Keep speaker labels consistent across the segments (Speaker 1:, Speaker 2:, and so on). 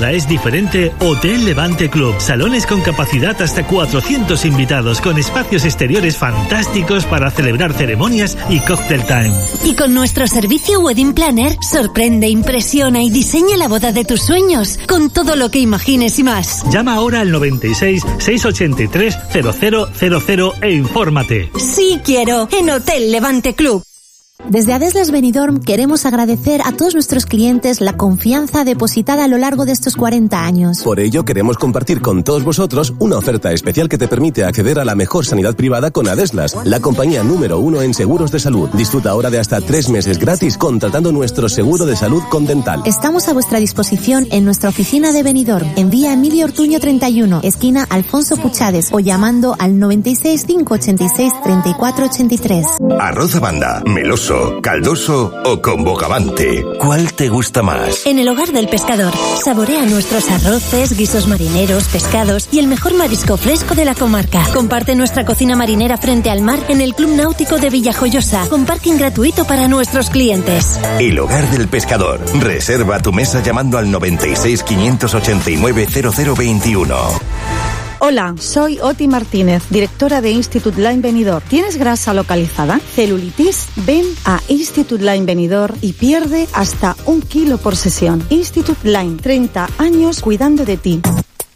Speaker 1: boda es diferente, Hotel Levante Club. Salones con capacidad hasta 400 invitados, con espacios exteriores fantásticos para celebrar ceremonias y cocktail time.
Speaker 2: Y con nuestro servicio Wedding Planner, sorprende, impresiona y diseña la boda de tus sueños, con todo lo que imagines y más.
Speaker 1: Llama ahora al 96 683 0000 e infórmate.
Speaker 2: Sí quiero, en Hotel Levante Club.
Speaker 3: Desde Adeslas Benidorm queremos agradecer a todos nuestros clientes la confianza depositada a lo largo de estos 40 años.
Speaker 4: Por ello queremos compartir con todos vosotros una oferta especial que te permite acceder a la mejor sanidad privada con Adeslas, la compañía número 1 en seguros de salud. Disfruta ahora de hasta 3 meses gratis contratando nuestro seguro de salud con Dental.
Speaker 3: Estamos a vuestra disposición en nuestra oficina de Benidorm, en vía Emilio Ortuño 31, esquina Alfonso Puchades, o llamando al 96 586 34 83.
Speaker 5: Arroz a banda, meloso, caldoso o con bogavante. ¿Cuál te gusta más?
Speaker 2: En el Hogar del Pescador, saborea nuestros arroces, guisos marineros, pescados y el mejor marisco fresco de la comarca. Comparte nuestra cocina marinera frente al mar en el Club Náutico de Villajoyosa, con parking gratuito para nuestros clientes.
Speaker 5: El Hogar del Pescador. Reserva tu mesa llamando al 96 589 0021.
Speaker 6: Hola, soy Oti Martínez, directora de Institut Line Benidorm. ¿Tienes grasa localizada? ¿Celulitis? Ven a Institut Line Benidorm y pierde hasta 1 kilo por sesión. Institut Line, 30 años cuidando de ti.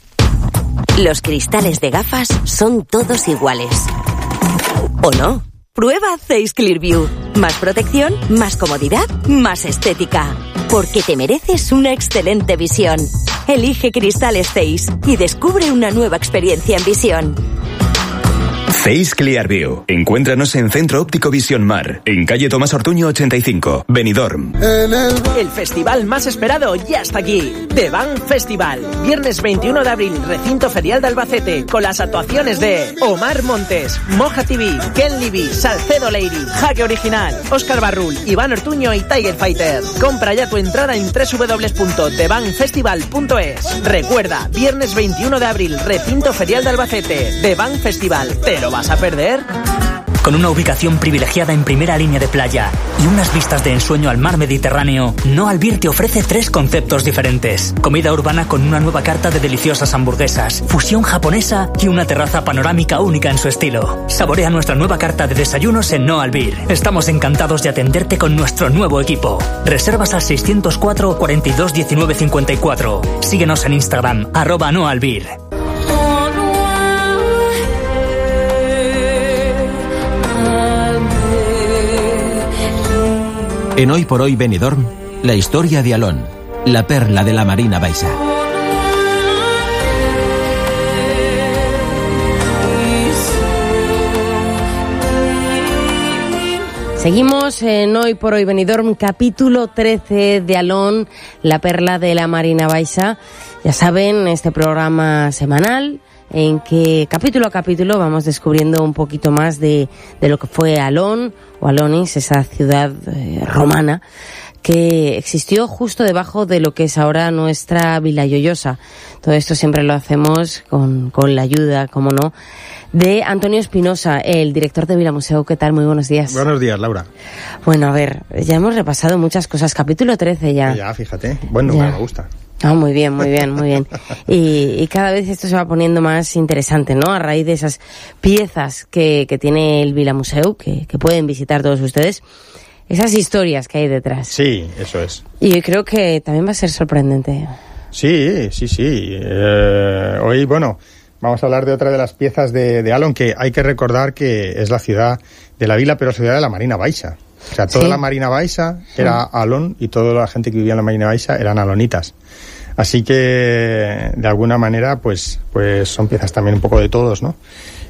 Speaker 7: Los cristales de gafas son todos iguales. ¿O no? Prueba Zeiss Clearview. Más protección, más comodidad, más estética. Porque te mereces una excelente visión. Elige cristales Zeiss y descubre una nueva experiencia en visión.
Speaker 8: Zeiss Clearview. Encuéntranos en Centro Óptico Visión Mar, en calle Tomás Ortuño 85, Benidorm.
Speaker 9: El festival más esperado ya está aquí. The Bang Festival. Viernes 21 de abril, recinto ferial de Albacete, con las actuaciones de Omar Montes, Moja TV, Ken Levy, Salcedo Lady, Jaque Original, Óscar Barrul, Iván Ortuño y Tiger Fighter. Compra ya tu entrada en www.thebangfestival.es. Recuerda, viernes 21 de abril, recinto ferial de Albacete. The Bang Festival. ¿Te lo vas a perder?
Speaker 10: Con una ubicación privilegiada en primera línea de playa y unas vistas de ensueño al mar Mediterráneo, No Albir te ofrece 3 conceptos diferentes. Comida urbana con una nueva carta de deliciosas hamburguesas, fusión japonesa y una terraza panorámica única en su estilo. Saborea nuestra nueva carta de desayunos en No Albir. Estamos encantados de atenderte con nuestro nuevo equipo. Reservas al 604 42 19 54. Síguenos en Instagram, @NoAlbir.
Speaker 11: En Hoy por Hoy Benidorm, la historia de Alón, la perla de la Marina Baixa.
Speaker 12: Seguimos en Hoy por Hoy Benidorm, capítulo 13 de Alón, la perla de la Marina Baixa. Ya saben, este programa semanal en que capítulo a capítulo vamos descubriendo un poquito más de lo que fue Alón o Alonis, esa ciudad romana que existió justo debajo de lo que es ahora nuestra Vila Lloyosa. Todo esto siempre lo hacemos con la ayuda, como no, de Antonio Espinosa, el director de Vila Museu. ¿Qué tal? Muy buenos días.
Speaker 13: Buenos días, Laura.
Speaker 12: Bueno, a ver, ya hemos repasado muchas cosas. Capítulo 13 ya.
Speaker 13: Ya, fíjate. Bueno, me gusta.
Speaker 12: Ah, muy bien, muy bien, muy bien. Y cada vez esto se va poniendo más interesante, ¿no? A raíz de esas piezas que tiene el Vila Museu, que pueden visitar todos ustedes, esas historias que hay detrás.
Speaker 13: Sí, eso es.
Speaker 12: Y creo que también va a ser sorprendente.
Speaker 13: Sí. Hoy, bueno, vamos a hablar de otra de las piezas de Alón, que hay que recordar que es la ciudad de la vila, pero ciudad de la Marina Baixa. O sea, toda la Marina Baixa era Alón y toda la gente que vivía en la Marina Baixa eran alonitas. Así que, de alguna manera, pues son piezas también un poco de todos, ¿no?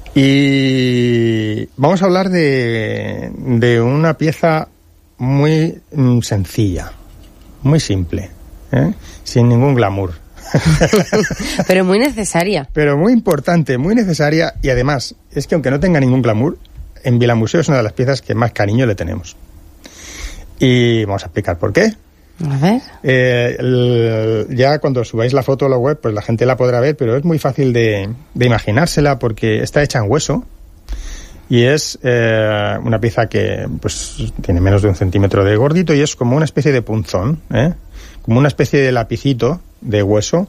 Speaker 13: Y vamos a hablar de una pieza muy sencilla, muy simple, sin ningún glamour.
Speaker 12: Pero muy necesaria.
Speaker 13: Pero muy importante, muy necesaria, y además, es que aunque no tenga ningún glamour, en Vila Museu es una de las piezas que más cariño le tenemos. Y vamos a explicar por qué.
Speaker 12: A ver.
Speaker 13: Ya cuando subáis la foto a la web, pues la gente la podrá ver, pero es muy fácil de imaginársela porque está hecha en hueso y es una pieza que pues tiene menos de 1 centímetro de gordito y es como una especie de punzón, como una especie de lapicito de hueso